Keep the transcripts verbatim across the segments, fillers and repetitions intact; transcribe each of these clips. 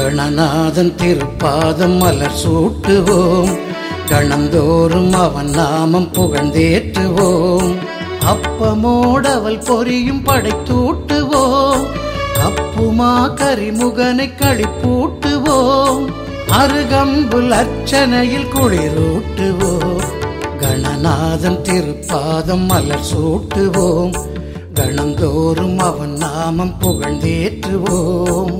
கணநாதன் திருப்பாதம் மலர் சூட்டுவோம், கணந்தோறும் அவன் நாமம் புகழ்ந்தேற்றுவோம். அப்பமோடவள் பொரியும் படைத்தூட்டுவோம், அப்புமா கரிமுகனை களிப்பூட்டுவோம். அருகம்புல் அர்ச்சனையில் குளிரூட்டுவோம், கணநாதன் திருப்பாதம் மலர் சூட்டுவோம், கணந்தோறும் அவன் நாமம் புகழ்ந்தேற்றுவோம்.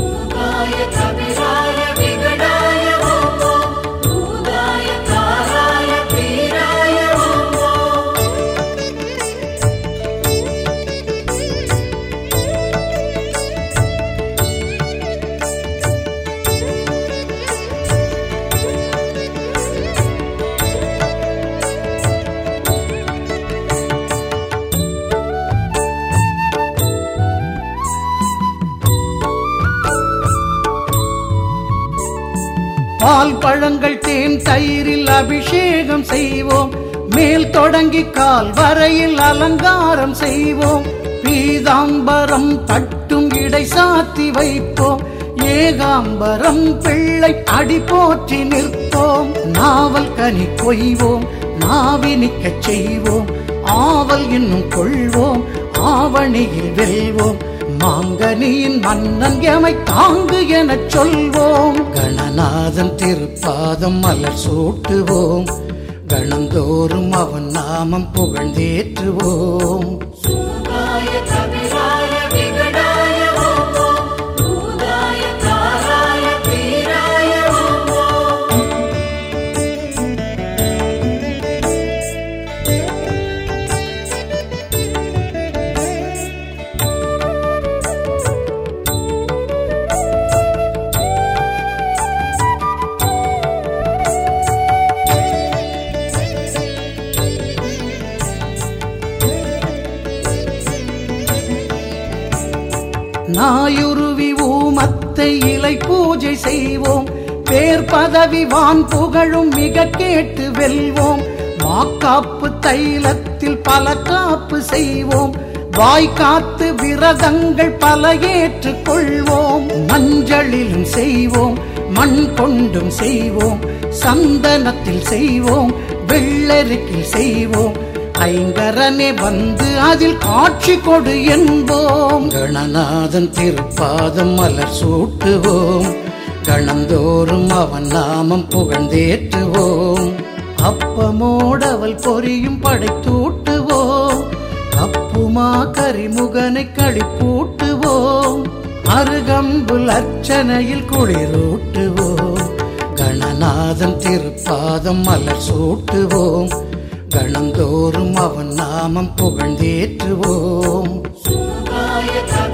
பால் பழங்கள் தேன் தயிரில் அபிஷேகம் செய்வோம், மேல் தொடங்கி கால் வரையில் அலங்காரம் செய்வோம். பீதாம்பரம் தட்டும் இடை சாத்தி வைப்போம், ஏகாம்பரம் பிள்ளை அடி போற்றி நிற்போம். நாவல் கனி கொய்வோம், நாவினிக்க செய்வோம், ஆவல் இன்னும் கொள்வோம், ஆவணியில் வெல்வோம். மாங்கனியின் மன்னன் எமை தாங்கு எனச் சொல்வோம், கணநாதன் திருப்பாதம் மலர் சூட்டுவோம், கணந்தோறும் அவன் நாமம் புகழ்ந்தேற்றுவோம். நாயுருவி ஊமத்தை இலை பூஜை செய்வோம், பேர் பதவி வான் புகழும் மிக கேட்டு வெல்வோம். மாக்காப்பு தைலத்தில் பல காப்பு செய்வோம், வாய்க்காத்து விரதங்கள் பல ஏற்றுக் கொள்வோம். மஞ்சளிலும் செய்வோம், மண் கொண்டும் செய்வோம், சந்தனத்தில் செய்வோம், வெள்ளரிக்கில் செய்வோம். ஐங்கரனே வந்து அதில் காட்சி கொடு என்போம், கணநாதன் திருப்பாதம் மலர் சூட்டுவோம், கணந்தோறும் அவன் நாமம் புகழ்ந்தேற்றுவோம். அப்பமோடவள் பொரியும் படைத்தூட்டுவோம், அப்புமா கரிமுகனை களிப்பூட்டுவோம். அருகம்புல் அர்ச்சனையில் குளிரூட்டுவோம், கணநாதன் திருப்பாதம் மலர் சூட்டுவோம், கணந்தோறும் அவன் நாமம் புகழ்ந்தேற்றுவோம்.